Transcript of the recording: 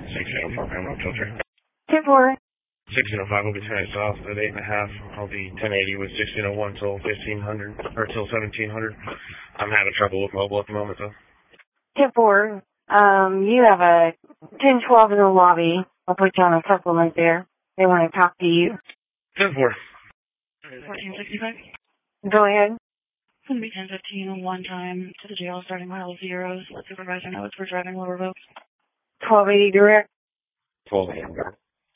605, I'm on filter. 10-4. 1605 will be turning south at 8.5. I'll be 1080 with 1601 till 1500, or till 1700. I'm having trouble with mobile at the moment, though. 10-4. You have a 1012 in the lobby. I'll put you on a supplement there. They want to talk to you. 10-4. 1465. Go ahead. It's going to be 10:15 one time to the jail starting mile zeros. Let supervisor know it's for driving while revoked. 1280 direct. 1280.